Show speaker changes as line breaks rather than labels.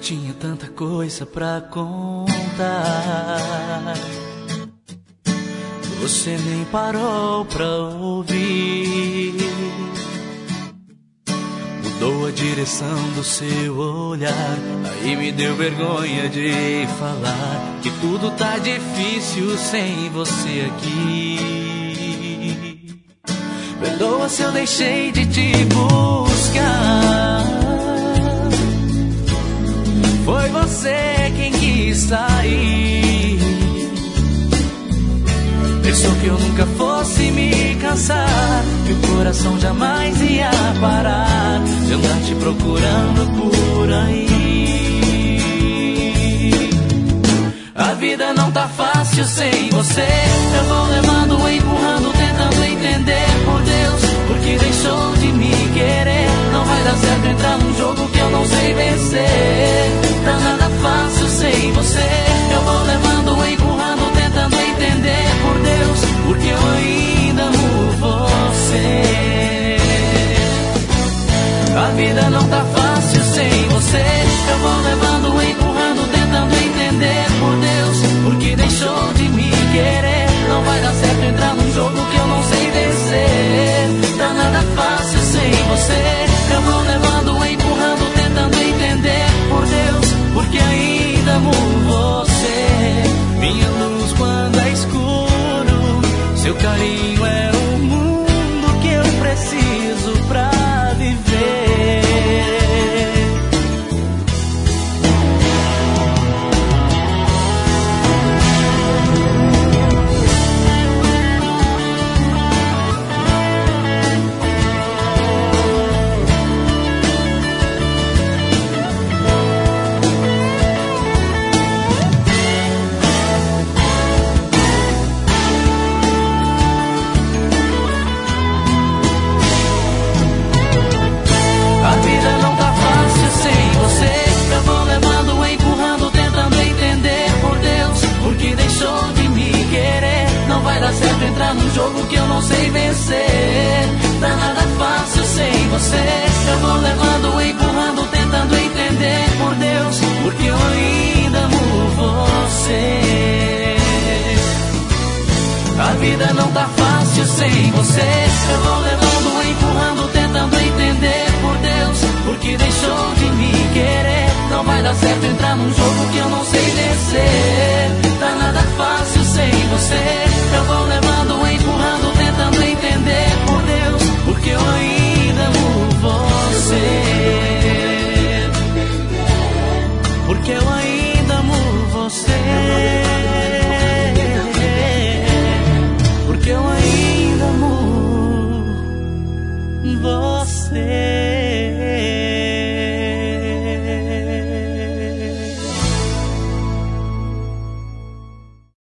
tinha tanta coisa pra contar. Você nem parou pra ouvir. Mudou a direção do seu olhar. Aí me deu vergonha de falar que tudo tá difícil sem você aqui. Perdoa se eu deixei de te buscar. Foi você quem quis sair. Pensou que eu nunca fosse me cansar, que o coração jamais ia parar de andar te procurando por aí. A vida não tá fácil sem você. Eu vou levando, empurrando, tentando entender. Por Deus, porque deixou de me querer. Não vai dar certo entrar num jogo que eu não sei vencer. Tá nada fácil sem você. Eu vou levando, empurrando, tentando entender. Por Deus, porque eu ainda amo você. A vida não tá fácil sem você. Eu vou levando, empurrando, tentando entender. Por Deus, porque deixou de me querer. Não vai dar certo entrar num jogo que eu não sei vencer. Tá nada fácil sem você. Eu vou levando, empurrando, tentando entender. Por Deus, porque ainda amo você. Minha luz quando é escuro, seu carinho é o mundo que eu preciso pra viver. Certo entrar num jogo que eu não sei vencer. Tá nada fácil sem você. Eu vou levando, empurrando, tentando entender. Por Deus, porque eu ainda amo você. A vida não tá fácil sem você. Eu vou levando, empurrando, tentando entender. Por Deus, porque deixou de me querer. Não vai dar certo entrar num jogo que eu não sei vencer. Tá nada fácil sem você. Eu vou levando, empurrando, tentando entender. Por Deus, porque eu ainda amo você. Porque eu